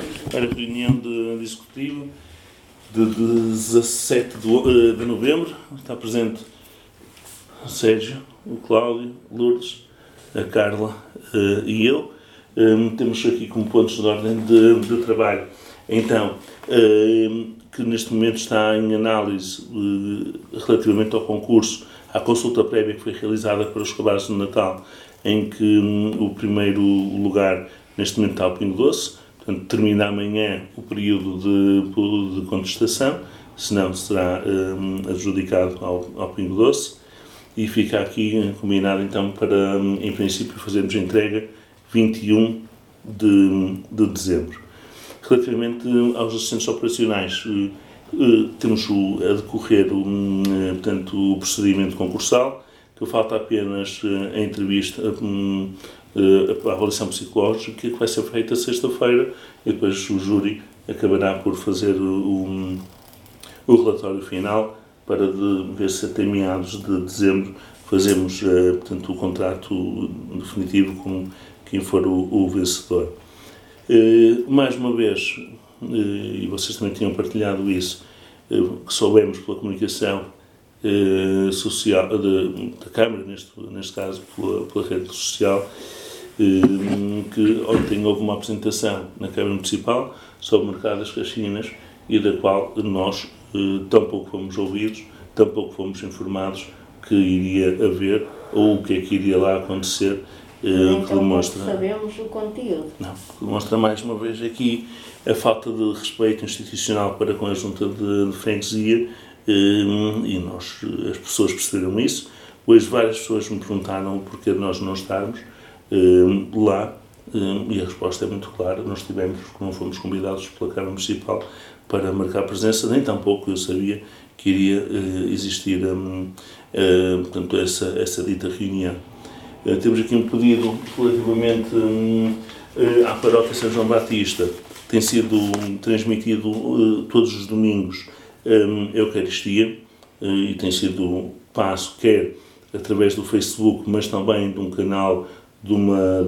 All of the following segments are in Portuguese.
para a reunião de executivo de 17 de novembro. Está presente o Sérgio, o Cláudio, Lourdes, a Carla e eu. Temos aqui como pontos de ordem de trabalho, então, que neste momento está em análise relativamente ao concurso, à consulta prévia que foi realizada para os cabazes de Natal, em que o primeiro lugar neste momento está o Pingo Doce. Portanto, termina amanhã o período de contestação, senão será adjudicado ao Pingo Doce, e fica aqui combinado então para, em princípio, fazermos a entrega 21 de dezembro. Relativamente aos assistentes operacionais, temos a decorrer portanto, o procedimento concursal, que falta apenas a entrevista, a avaliação psicológica, que vai ser feita sexta-feira, e depois o júri acabará por fazer o relatório final para ver se até meados de dezembro fazemos portanto, o contrato definitivo com quem for o vencedor. Mais uma vez, e vocês também tinham partilhado isso, que soubemos pela comunicação social da Câmara, neste caso pela rede social, que ontem houve uma apresentação na Câmara Municipal sobre o mercado das caixinhas e da qual nós tampouco fomos ouvidos, tampouco fomos informados que iria haver ou o que é que iria lá acontecer. Então, que demonstra, sabemos o conteúdo. Não, que demonstra mais uma vez aqui a falta de respeito institucional para com a Junta de Freguesia, e as pessoas perceberam isso. Hoje várias pessoas me perguntaram o porquê de nós não estarmos lá, e a resposta é muito clara. Nós não fomos convidados pela Câmara Municipal para marcar presença, nem tampouco eu sabia que iria existir portanto, essa dita reunião. Temos aqui um pedido relativamente à Paróquia São João Batista. Tem sido transmitido todos os domingos a Eucaristia, e tem sido passo quer através do Facebook, mas também de um canal de uma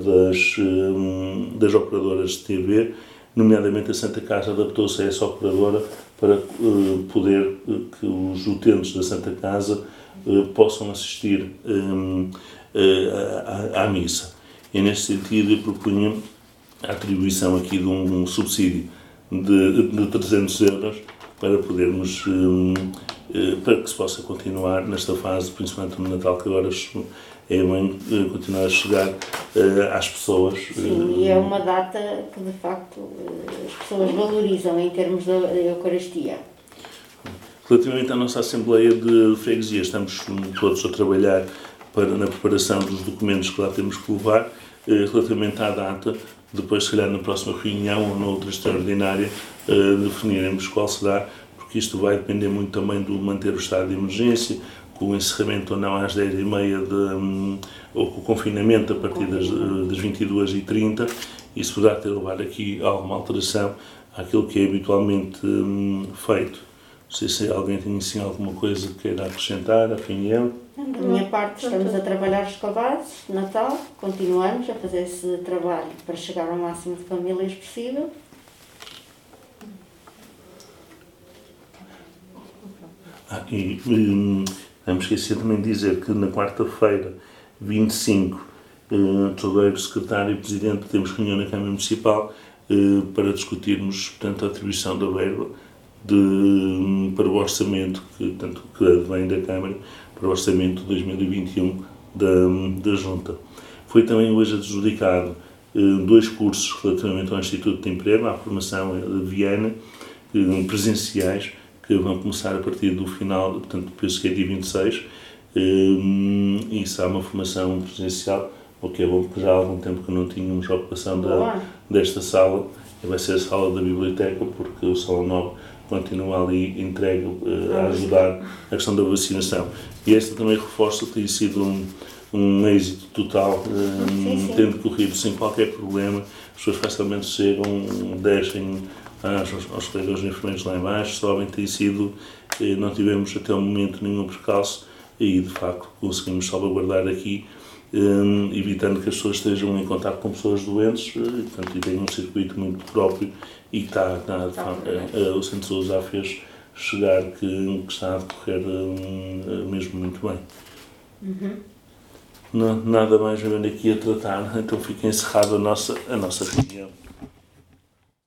das operadoras de TV, nomeadamente a Santa Casa adaptou-se a essa operadora para poder que os utentes da Santa Casa possam assistir à missa. E neste sentido eu propunha a atribuição aqui de um subsídio de 300 euros para podermos, para que se possa continuar nesta fase, principalmente no Natal, que agora é bem continuar a chegar às pessoas. Sim, e é uma data que de facto as pessoas valorizam em termos da Eucaristia. Relativamente à nossa Assembleia de Freguesia, estamos todos a trabalhar na preparação dos documentos que lá temos que levar. Relativamente à data, depois, se calhar, na próxima reunião ou noutra extraordinária, definiremos qual será, porque isto vai depender muito também do manter o estado de emergência, com o encerramento ou não às 10h30, ou com o confinamento a partir das 22h30, isso poderá ter levado aqui a alguma alteração àquilo que é habitualmente feito. Não sei se alguém tem assim alguma coisa que queira acrescentar à reunião. Da minha parte, estamos a trabalhar os cabazes de Natal, continuamos a fazer esse trabalho para chegar ao máximo de famílias possível. Não me esqueci também de dizer que na quarta-feira, 25, Tesouro, Secretário e Presidente, temos reunião na Câmara Municipal para discutirmos, portanto, a atribuição da verba para o orçamento, que advém da Câmara, para o orçamento de 2021 da Junta. Foi também hoje adjudicado 2 cursos relativamente ao Instituto de Emprego, à formação de Viana, presenciais, que vão começar a partir do final, portanto, penso que é dia 26, e será uma formação presencial, o que é bom, porque já há algum tempo que não tínhamos a ocupação desta sala, vai ser a sala da biblioteca, porque o Salão 9 continua ali entregue a ajudar a questão da vacinação. E esta também reforça que tem sido um êxito total, tendo corrido sem qualquer problema. As pessoas facilmente chegam, deixem aos colegas enfermeiros lá em baixo, só tem sido, não tivemos até o momento nenhum percalço, e de facto conseguimos salvaguardar aqui evitando que as pessoas estejam em contato com pessoas doentes, e, portanto, e tem um circuito muito próprio e que o Centro de Saúde já fez chegar que está a decorrer mesmo muito bem. Nada mais eu venho aqui a tratar, então fica encerrada a nossa reunião.